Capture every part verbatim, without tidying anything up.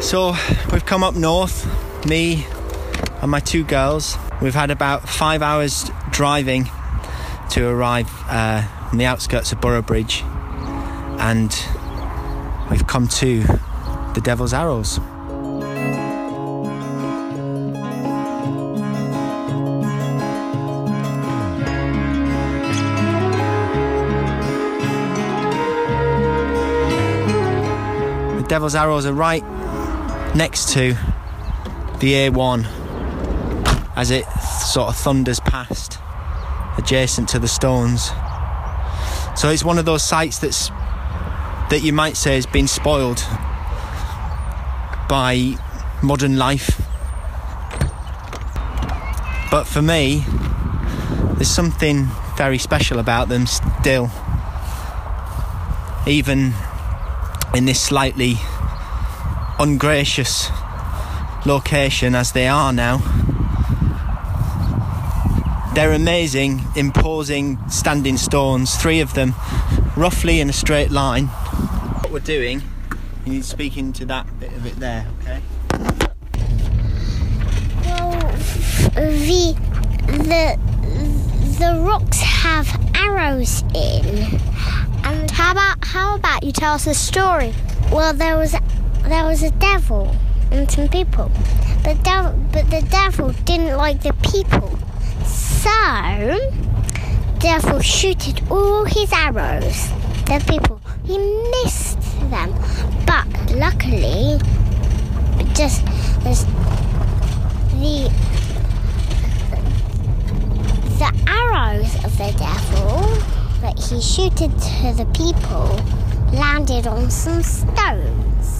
So we've come up north, me and my two girls. We've had about five hours driving to arrive uh, on the outskirts of Boroughbridge, and we've come to the Devil's Arrows. The Devil's Arrows are right next to the A one as it sort of thunders past, adjacent to the stones. So it's one of those sites that's that you might say has been spoiled by modern life. But for me, there's something very special about them still, even in this slightly ungracious location as they are now. They're amazing, imposing standing stones, three of them roughly in a straight line. What we're doing, you need to speak into that bit of it there, okay? Well, the the the rocks have arrows in. And how about how about you tell us a story? Well, there was there was a devil and some people, but devil, but the devil didn't like the people, so devil shooted all his arrows. The people, he missed them, but luckily, just as the the arrows of the devil that he shooted to the people landed on some stones.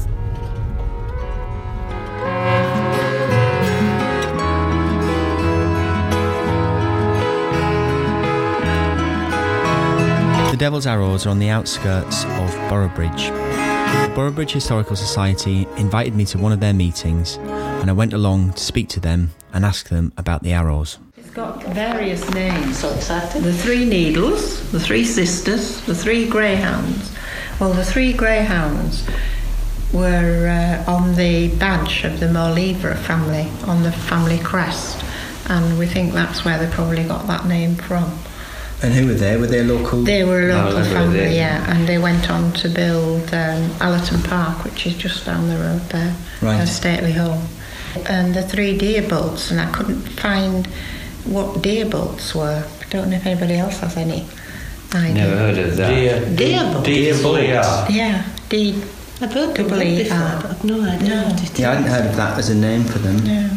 The Devil's Arrows are on the outskirts of Boroughbridge. The Boroughbridge Historical Society invited me to one of their meetings, and I went along to speak to them and ask them about the arrows. It's got various names. So excited. The Three Needles, the Three Sisters, the Three Greyhounds. Well, the Three Greyhounds were uh, on the badge of the Moliva family, on the family crest, and we think that's where they probably got that name from. And who were they? Were they local? They were a local oh, family, they? yeah, and they went on to build um, Allerton Park, which is just down the road there, right. a stately home. And the three deerbolts, and I couldn't find what deerbolts were. I don't know if anybody else has any idea. Never heard of that. Deer, deerbolts. Deerbolt. Yeah, D. I've heard of Double E it before, R. but I've no idea No. what it Yeah, I hadn't is. heard of that as a name for them. Yeah.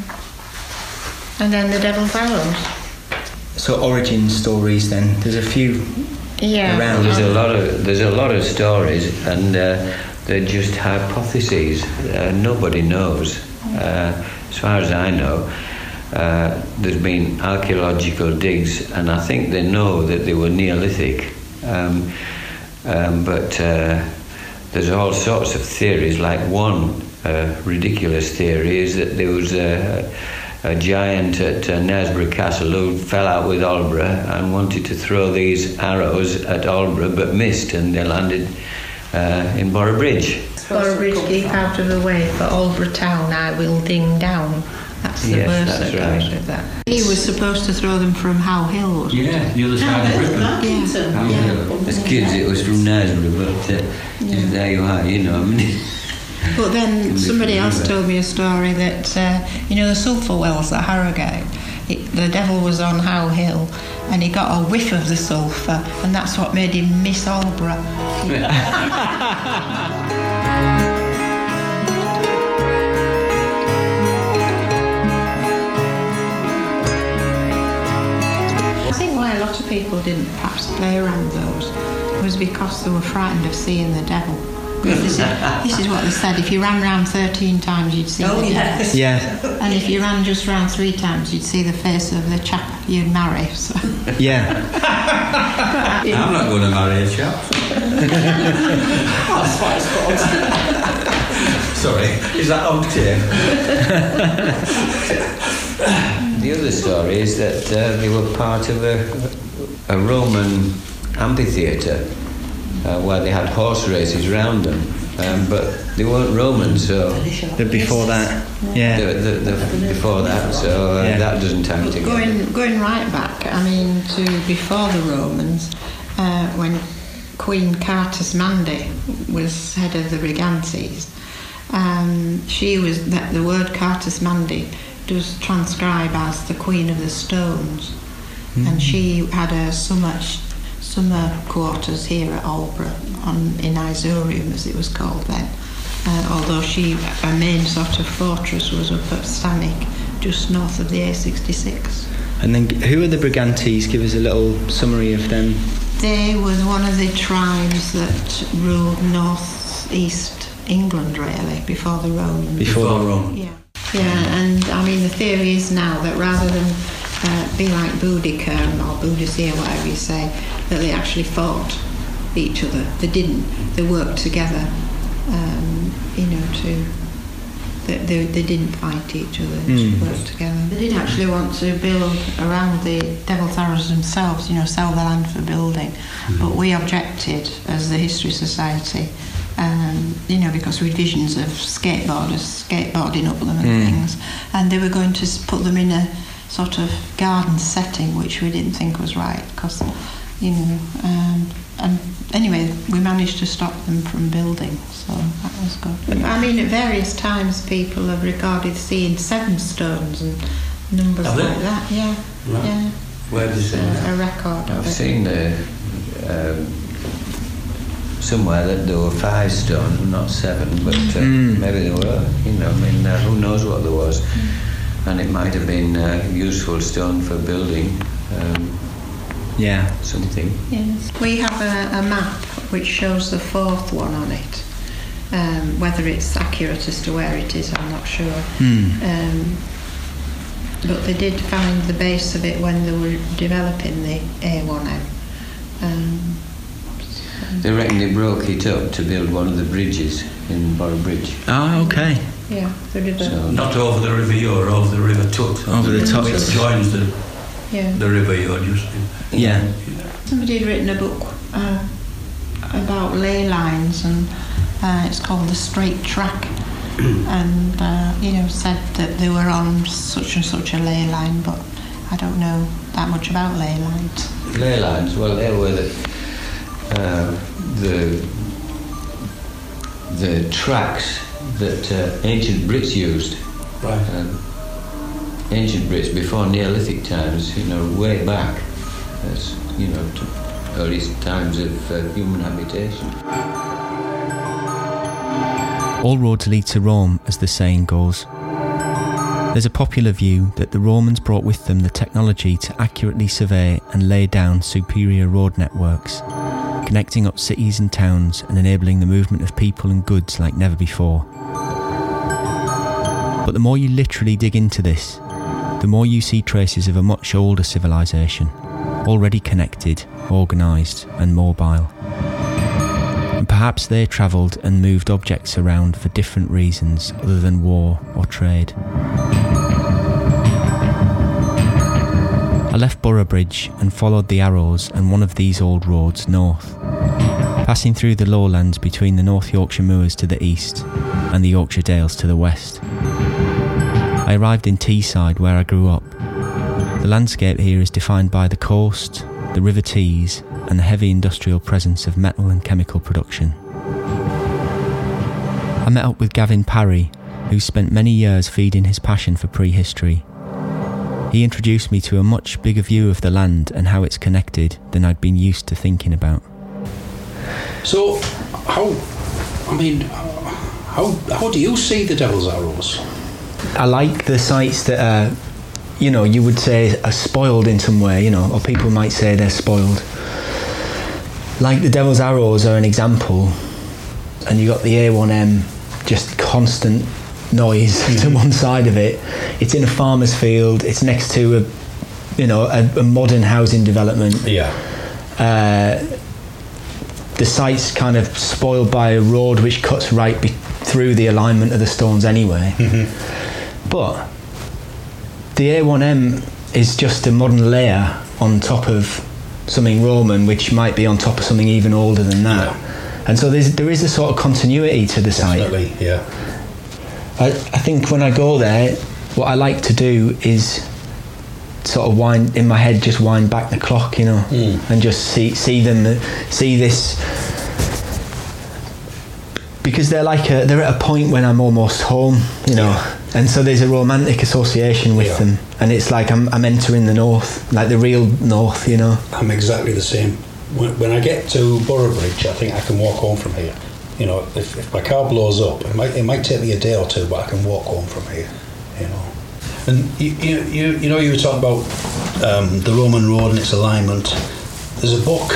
And then the Devil's Arrows. So origin stories then. There's a few Yeah. around. There's a lot of there's a lot of stories, and uh, they're just hypotheses. Uh, nobody knows. Uh, as far as I know, uh, there's been archaeological digs, and I think they know that they were Neolithic. Um, um, but uh, there's all sorts of theories. Like one uh, ridiculous theory is that there was a, a giant at uh, Knaresborough Castle who fell out with Aldborough and wanted to throw these arrows at Aldborough, but missed, and they landed uh, in Boroughbridge. Boroughbridge, keep out of the way, for Aldborough town I will ding down. That's the Yes, verse that's that right. goes with that. He was supposed to throw them from How Hill, wasn't Yeah, the other side of Ripon. Parkinson. How Yeah. Hill. As kids, it was from Knaresborough, but uh, there you are, you know. I mean, But then somebody else told me a story that, uh, you know, the sulphur wells at Harrogate, it, the devil was on How Hill and he got a whiff of the sulphur, and that's what made him miss Aldborough. I think why a lot of people didn't perhaps play around those was because they were frightened of seeing the devil. This is, this is what they said: if you ran round thirteen times, you'd see Oh, the yes. devil. Yeah, And if you ran just round three times, you'd see the face of the chap you'd marry. So. yeah. I'm not going to marry a chap. That's what it's called. Sorry, is that okay? the other story is that uh, they were part of a, a Roman amphitheatre uh, where they had horse races round them, um, but they weren't Roman, so The before that, yeah. the, the, the, before that, so uh, Yeah. that doesn't hang together. Going, going right back, I mean, to before the Romans, uh, when Queen Cartismande was head of the Brigantes, um, she was, that the word Cartismande does transcribe as the Queen of the Stones, mm. and she had a summer, summer quarters here at Aldborough, on, in Isorium as it was called then. Uh, although she, her main sort of fortress was up at Stanwick, just north of the A sixty-six. And then who are the Brigantes? Give us a little summary of them. They were one of the tribes that ruled north-east England, really, before the Romans. Before, Before Rome. Yeah, yeah, and I mean the theory is now that rather than uh, be like Boudicca or Boudicca, whatever you say, that they actually fought each other. They didn't. They worked together. Um, you know, to they, they, they didn't fight each other. They Mm. just worked together. They did actually want to build around the Devil's Arrows themselves. You know, sell the land for building, mm. but we objected as the History Society. Um, you know, because we had visions of skateboarders skateboarding up them and Mm. things, and they were going to s- put them in a sort of garden setting, which we didn't think was right, because, you know, um, and anyway, we managed to stop them from building, so that was good. I mean, at various times, people have recorded seeing seven stones and numbers Have they? like that. Yeah, Right. yeah. Where did you see Uh, that? a record of I've it. seen the, um, somewhere that there were five stone, not seven, but uh, Mm. maybe there were. You know, I mean, uh, who knows what there was? And it might have been uh, useful stone for building um, Yeah. something. Yes. We have a, a map which shows the fourth one on it. Um, whether it's accurate as to where it is, I'm not sure. Mm. Um, but they did find the base of it when they were developing the A one M. Um, They reckon they broke it up to build one of the bridges in Boroughbridge. Oh, okay. yeah, the river. So, Not over the River Ure, over the River Tut. Over the top. It joins the, yeah. the River Ure, just. Yeah. Somebody had written a book uh, about ley lines, and uh, it's called The Straight Track. and uh, you know, said that they were on such and such a ley line, but I don't know that much about ley lines. ley lines, well, they were the, uh, the, the tracks that uh, ancient Brits used. Right. Um, ancient Brits before Neolithic times, you know, way back, as you know, to early times of uh, human habitation. All roads lead to Rome, as the saying goes. There's a popular view that the Romans brought with them the technology to accurately survey and lay down superior road networks, connecting up cities and towns and enabling the movement of people and goods like never before. But the more you literally dig into this, the more you see traces of a much older civilization, already connected, organised and mobile. And perhaps they travelled and moved objects around for different reasons other than war or trade. I left Boroughbridge and followed the arrows and one of these old roads north, passing through the lowlands between the North Yorkshire moors to the east and the Yorkshire Dales to the west. I arrived in Teesside, where I grew up. The landscape here is defined by the coast, the River Tees, and the heavy industrial presence of metal and chemical production. I met up with Gavin Parry, who spent many years feeding his passion for prehistory. He introduced me to a much bigger view of the land and how it's connected than I'd been used to thinking about. So, how, I mean, how how do you see the Devil's Arrows? I like the sites that are, you know, you would say are spoiled in some way, you know, or people might say they're spoiled. Like the Devil's Arrows are an example, and you got the A one M, just constant noise to one side of it. It's in a farmer's field. It's next to a, you know, a, a modern housing development. Yeah. Uh, the site's kind of spoiled by a road which cuts right be- through the alignment of the stones anyway. Mm-hmm. But the A one M is just a modern layer on top of something Roman, which might be on top of something even older than that. Yeah. And so there's, there is a sort of continuity to the site. Definitely, yeah. I, I think when I go there, what I like to do is sort of wind in my head, just wind back the clock, you know, mm. and just see see them, see this, because they're like a, they're at a point when I'm almost home, you know, yeah. and so there's a romantic association with yeah. them, and it's like I'm I'm entering the north, like the real north, you know. I'm exactly the same. When, when I get to Boroughbridge, I think I can walk home from here. You know, if, if my car blows up, it might it might take me a day or two, but I can walk home from here. You know, and you you you, you know you were talking about um, the Roman road and its alignment. There's a book.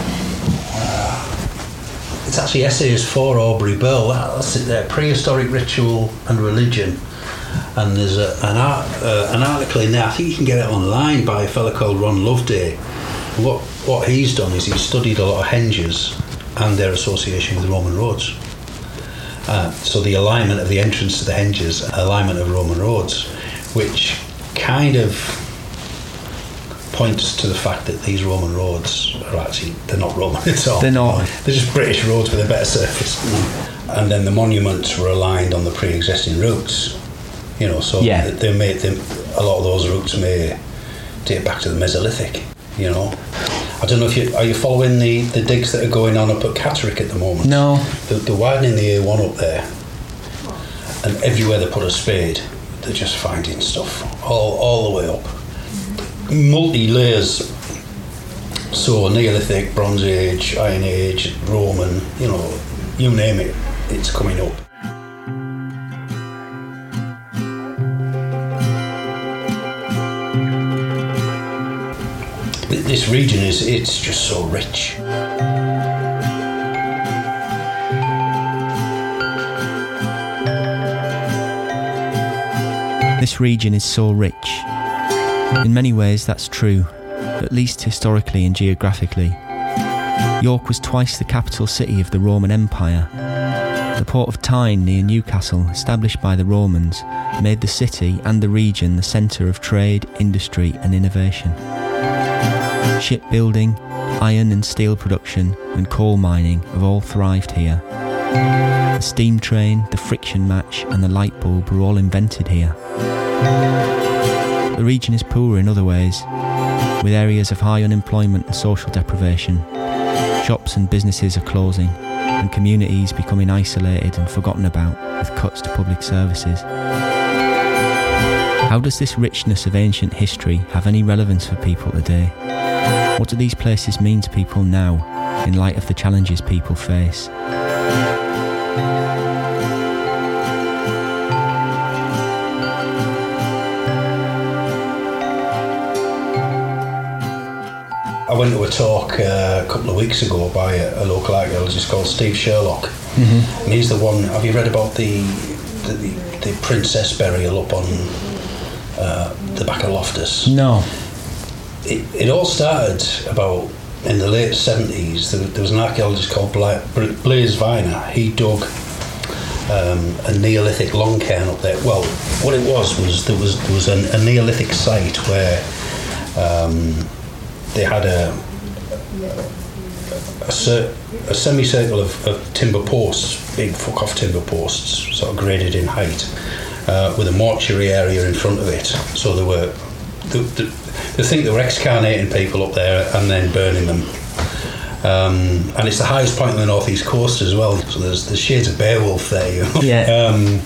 Uh, it's actually Essays for Aubrey Burl. That's it there. Prehistoric Ritual and Religion. And there's a, an art, uh, an article in there. I think you can get it online by a fella called Ron Loveday. And what what he's done is he's studied a lot of henges and their association with Roman roads. Uh, so the alignment of the entrance to the henges, alignment of Roman roads, which kind of points to the fact that these Roman roads are actually, they're not Roman at all. They're not. They're just British roads with a better surface. And then the monuments were aligned on the pre-existing routes. You know, so yeah. they made them, a lot of those routes may date back to the Mesolithic, you know. I don't know if you are you following the, the digs that are going on up at Catterick at the moment. No. They're, they're widening the A one up there, and everywhere they put a spade, they're just finding stuff all all the way up, multi layers. So Neolithic, Bronze Age, Iron Age, Roman, you know, you name it, it's coming up. This region is, it's just so rich. This region is so rich. In many ways that's true, at least historically and geographically. York was twice the capital city of the Roman Empire. The port of Tyne near Newcastle, established by the Romans, made the city and the region the centre of trade, industry and innovation. Shipbuilding, iron and steel production and coal mining have all thrived here. The steam train, the friction match and the light bulb were all invented here. The region is poor in other ways, with areas of high unemployment and social deprivation. Shops and businesses are closing and communities becoming isolated and forgotten about with cuts to public services. How does this richness of ancient history have any relevance for people today? What do these places mean to people now, in light of the challenges people face? I went to a talk uh, a couple of weeks ago by a, a local archaeologist called Steve Sherlock, mm-hmm. and he's the one. Have you read about the the, the, the princess burial up on uh, the back of Loftus? No. It, it all started about in the late seventies. There, there was an archaeologist called Bla- Blaise Viner. He dug um, a Neolithic long cairn up there. Well, what it was was there was there was a, a Neolithic site where um, they had a a, cir- a semicircle of, of timber posts, big fuck-off timber posts, sort of graded in height, uh, with a mortuary area in front of it. So there were. The, the, they think they were excarnating people up there and then burning them. Um, and it's the highest point on the northeast coast as well. So there's the shades of Beowulf there, you know. Yeah. Um,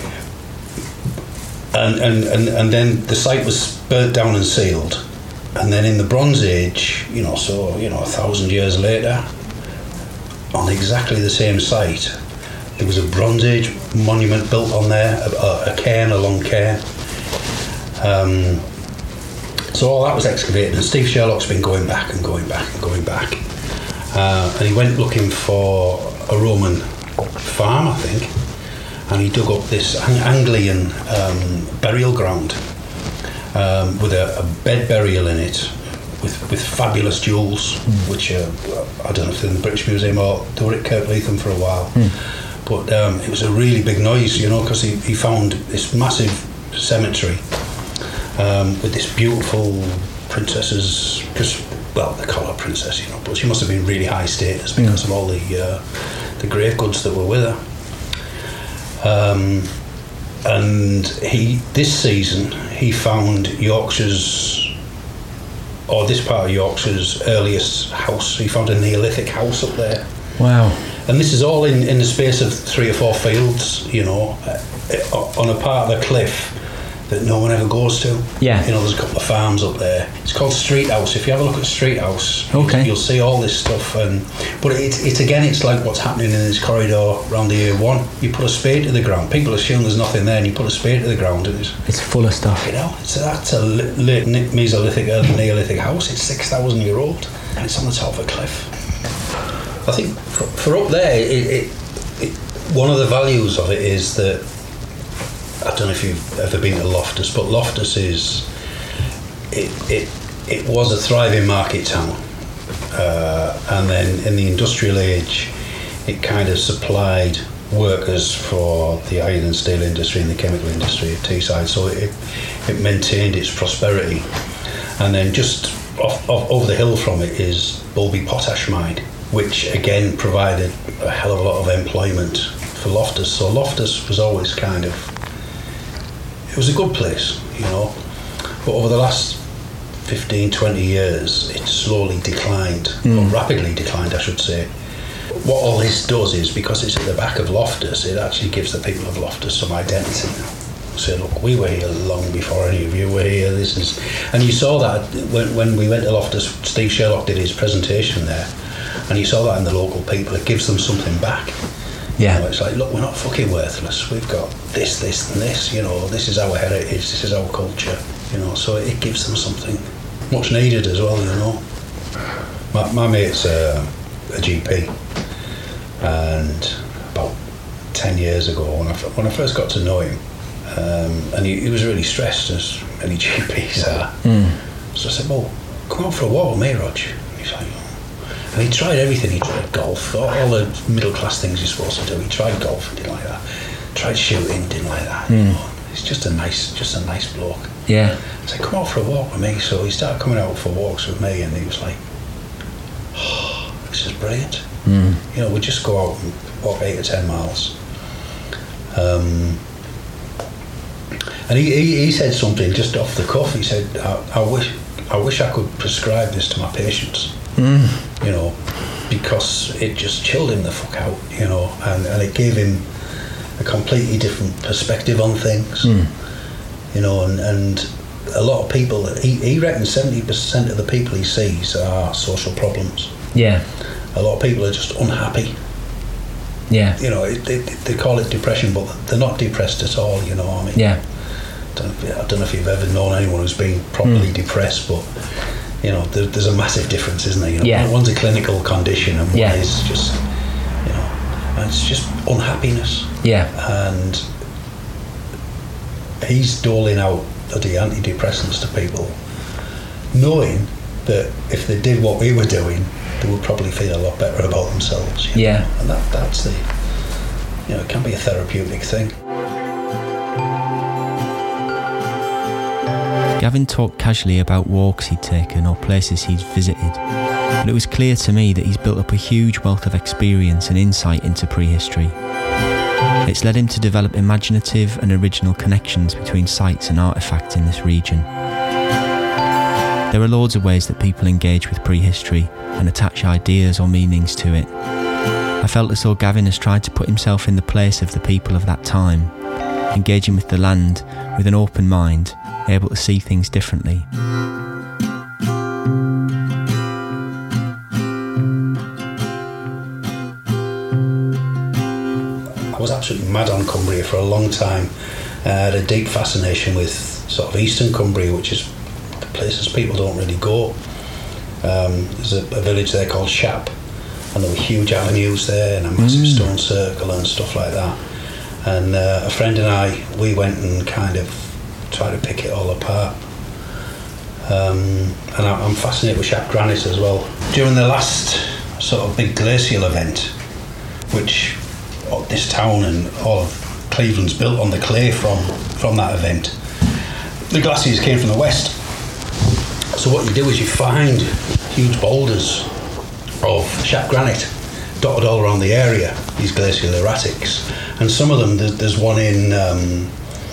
and, and, and, and then the site was burnt down and sealed. And then in the Bronze Age, you know, so, you know, a thousand years later, on exactly the same site, there was a Bronze Age monument built on there, a, a cairn, a long cairn. Um, So all that was excavated, and Steve Sherlock's been going back and going back and going back. Uh, and he went looking for a Roman farm, I think, and he dug up this Anglian um, burial ground um, with a, a bed burial in it, with, with fabulous jewels, mm. which are, I don't know if they're in the British Museum or they were at Kirkleatham for a while. Mm. But um, it was a really big noise, you know, because he, he found this massive cemetery Um, with this beautiful princess's, because well, they call her princess, you know, but she must have been really high status because mm. of all the uh, the grave goods that were with her. Um, and he this season he found Yorkshire's, or this part of Yorkshire's earliest house. He found a Neolithic house up there. Wow. And this is all in, in the space of three or four fields, you know, uh, on a part of the cliff that no one ever goes to. Yeah. You know, there's a couple of farms up there. It's called Street House. If you have a look at Street House, okay, you'll, you'll see all this stuff. And but it's it's again, it's like what's happening in this corridor around the A one. You put a spade to the ground. People assume there's nothing there, and you put a spade to the ground, and it's it's full of stuff. You know, it's that's a late Mesolithic, early Neolithic house. It's six thousand year old, and it's on the top of a cliff. I think for, for up there, it, it, it, one of the values of it is that, I don't know if you've ever been to Loftus, but Loftus is, it it, it was a thriving market town, uh, and then in the industrial age, it kind of supplied workers for the iron and steel industry and the chemical industry at Teesside, so it it maintained its prosperity. And then just off, off over the hill from it is Bulby Potash Mine, which again provided a hell of a lot of employment for Loftus. So Loftus was always kind of, it was a good place, you know, but over the last fifteen, twenty years, it slowly declined, mm. or rapidly declined, I should say. What all this does is, because it's at the back of Loftus, it actually gives the people of Loftus some identity now. Say, look, we were here long before any of you were here. This is, and you saw that when, when we went to Loftus, Steve Sherlock did his presentation there, and you saw that in the local people. It gives them something back. Yeah. You know, it's like, look, we're not fucking worthless. We've got this, this, and this. You know, this is our heritage. This is our culture. You know, so it gives them something much needed as well. You know, my, my mate's a, a G P, and about ten years ago, when I when I first got to know him, um, and he, he was really stressed, as many G Ps are. Mm. So I said, well, come out for a walk with me, Rog. He's like, and he tried everything. He tried golf, all, all the middle class things you're supposed to do. He tried golf and didn't like that. Tried shooting, didn't like that. Mm. You know? He's just a nice, just a nice bloke. Yeah. I said, come out for a walk with me. So he started coming out for walks with me, and he was like, oh, this is brilliant. Mm. You know, we just go out and walk eight or ten miles. Um, and he, he, he said something just off the cuff. He said, I, I wish I wish I could prescribe this to my patients. Mm. You know, because it just chilled him the fuck out, you know, and, and it gave him a completely different perspective on things, mm. you know, and, and a lot of people, he, he reckons seventy percent of the people he sees are social problems. Yeah. A lot of people are just unhappy. Yeah. You know, it, they, they call it depression, but they're not depressed at all, you know what I mean? Yeah. I don't, I don't know if you've ever known anyone who's been properly mm. depressed, but you know, there, there's a massive difference, isn't there? You know, yeah. One's a clinical condition, and one yeah. is just, you know, and it's just unhappiness. Yeah. And he's doling out bloody antidepressants to people, knowing that if they did what we were doing, they would probably feel a lot better about themselves. You know? Yeah. And that that's the, you know, it can be a therapeutic thing. Gavin talked casually about walks he'd taken or places he'd visited, but it was clear to me that he's built up a huge wealth of experience and insight into prehistory. It's led him to develop imaginative and original connections between sites and artefacts in this region. There are loads of ways that people engage with prehistory and attach ideas or meanings to it. I felt as though Gavin has tried to put himself in the place of the people of that time, engaging with the land with an open mind, able to see things differently. I was absolutely mad on Cumbria for a long time. I had a deep fascination with sort of Eastern Cumbria, which is the places people don't really go. Um, there's a, a village there called Shap, and there were huge avenues there and a massive mm. stone circle and stuff like that. And uh, a friend and I, we went and kind of tried to pick it all apart. Um, and I, I'm fascinated with Shap granite as well. During the last sort of big glacial event, which this town and all of Cleveland's built on the clay from, from that event, the glaciers came from the west. So what you do is you find huge boulders of sharp granite dotted all around the area, these glacial erratics. And some of them, there's, there's one in um,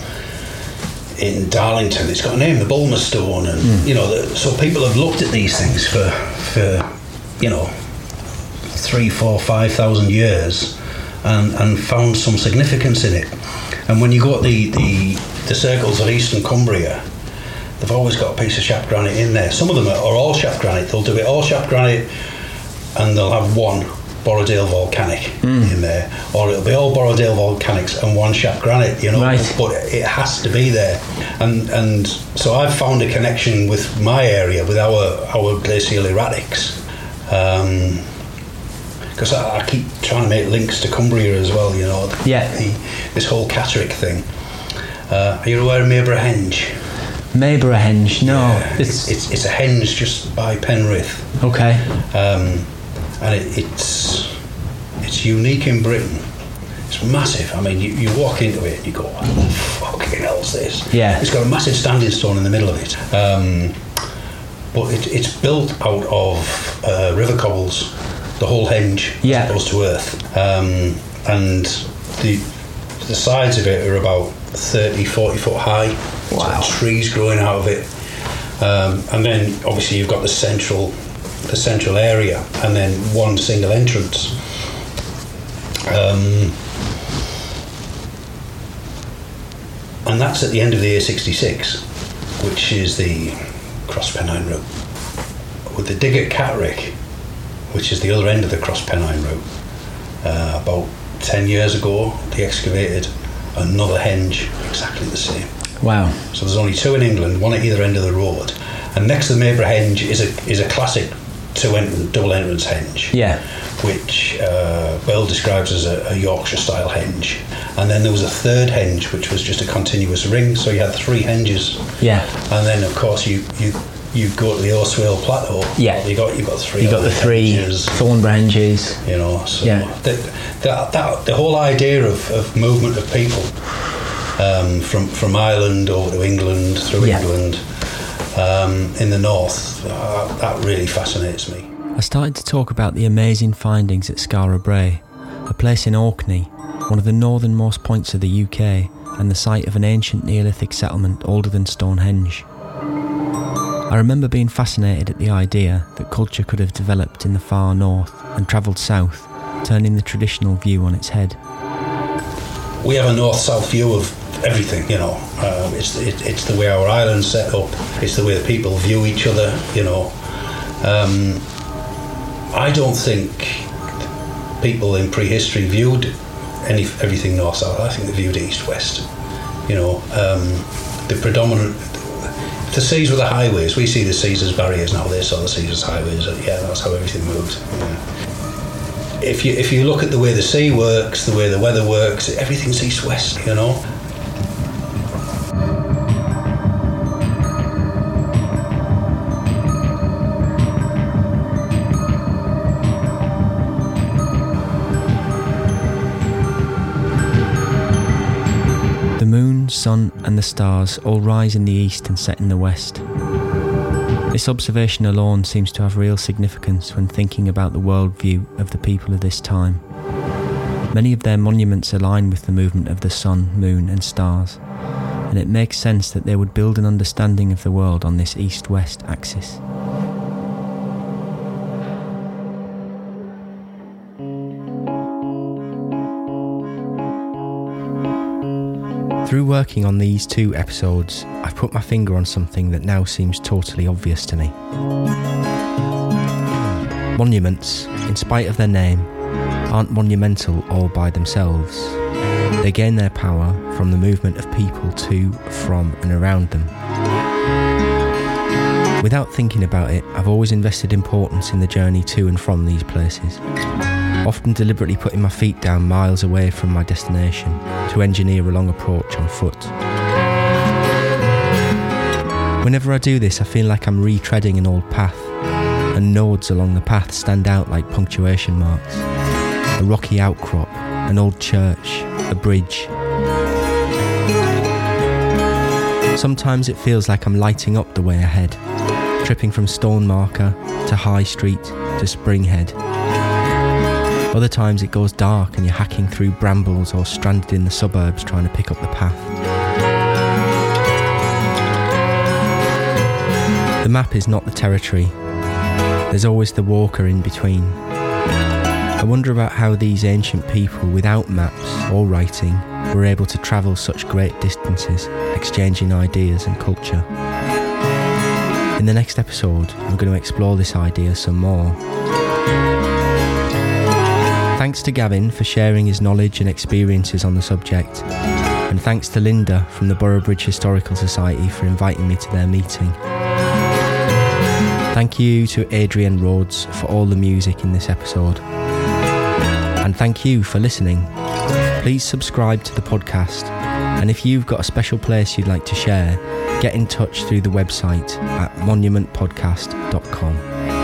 in Darlington, it's got a name, the Bulmer Stone, and mm. you know, the, so people have looked at these things for, for you know, three, four, five thousand years and, and found some significance in it. And when you go to the, the, the circles of Eastern Cumbria, they've always got a piece of sharp granite in there. Some of them are, are all sharp granite. They'll do it all sharp granite and they'll have one Borrowdale volcanic mm. in there, or it'll be all Borrowdale volcanics and one sharp granite, you know, right. But it has to be there. And and so I've found a connection with my area, with our, our glacial erratics. Um, because I, I keep trying to make links to Cumbria as well, you know, yeah. the, this whole Catterick thing. Uh, are you aware of Maybury Henge? Maybury Henge, no. Yeah, it's, it's it's a henge just by Penrith. Okay. Um, and it, it's it's unique in Britain. It's massive. I mean, you, you walk into it and you go, what the fucking hell's this? Yeah. It's got a massive standing stone in the middle of it. Um, but it, it's built out of uh, river cobbles, the whole henge, yeah. as opposed to earth. Um, and the the sides of it are about thirty, forty foot high. Wow. So trees growing out of it. Um, and then obviously you've got the central the central area and then one single entrance. Um, and that's at the end of the A sixty-six, which is the Cross Pennine route. With the dig at Catterick, which is the other end of the Cross Pennine route, uh, about ten years ago they excavated another henge exactly the same. Wow. So there's only two in England, one at either end of the road. And next to the Maybury Henge is a is a classic two entrance, double entrance henge. Yeah. Which uh, Bell describes as a, a Yorkshire style henge. And then there was a third henge which was just a continuous ring, so you had three henges. Yeah. And then of course you you, you go to the Oswale Plateau. Yeah. You got you got three. You got the three henges, Thornbury henges. You know, so yeah. the, that, that the whole idea of, of movement of people um, from from Ireland over to England, through yeah. England, um, in the north, uh, that really fascinates me. I started to talk about the amazing findings at Skara Brae, a place in Orkney, one of the northernmost points of the U K and the site of an ancient Neolithic settlement older than Stonehenge. I remember being fascinated at the idea that culture could have developed in the far north and travelled south, turning the traditional view on its head. We have a north-south view of everything, you know. Uh, it's it, it's the way our island's set up. It's the way the people view each other, you know. Um, I don't think people in prehistory viewed any everything north-south. I think they viewed east-west. You know, um, the predominant. The seas were the highways. We see the seas as barriers now. They saw the seas as highways. Yeah, that's how everything moved. Yeah. If you if you look at the way the sea works, the way the weather works, everything's east-west, you know. The moon, sun and the stars all rise in the east and set in the west. This observation alone seems to have real significance when thinking about the worldview of the people of this time. Many of their monuments align with the movement of the sun, moon and stars, and it makes sense that they would build an understanding of the world on this east-west axis. Through working on these two episodes, I've put my finger on something that now seems totally obvious to me. Monuments, in spite of their name, aren't monumental all by themselves. They gain their power from the movement of people to, from and around them. Without thinking about it, I've always invested importance in the journey to and from these places, often deliberately putting my feet down miles away from my destination to engineer a long approach on foot. Whenever I do this, I feel like I'm retreading an old path, and nodes along the path stand out like punctuation marks. A rocky outcrop, an old church, a bridge. Sometimes it feels like I'm lighting up the way ahead, tripping from Stonemarker to High Street to Springhead. Other times it goes dark and you're hacking through brambles or stranded in the suburbs trying to pick up the path. The map is not the territory. There's always the walker in between. I wonder about how these ancient people without maps or writing were able to travel such great distances, exchanging ideas and culture. In the next episode, I'm going to explore this idea some more. Thanks to Gavin for sharing his knowledge and experiences on the subject, and thanks to Linda from the Boroughbridge Historical Society for inviting me to their meeting. Thank you to Adrian Rhodes for all the music in this episode. And thank you for listening. Please subscribe to the podcast, and if you've got a special place you'd like to share, get in touch through the website at monument podcast dot com.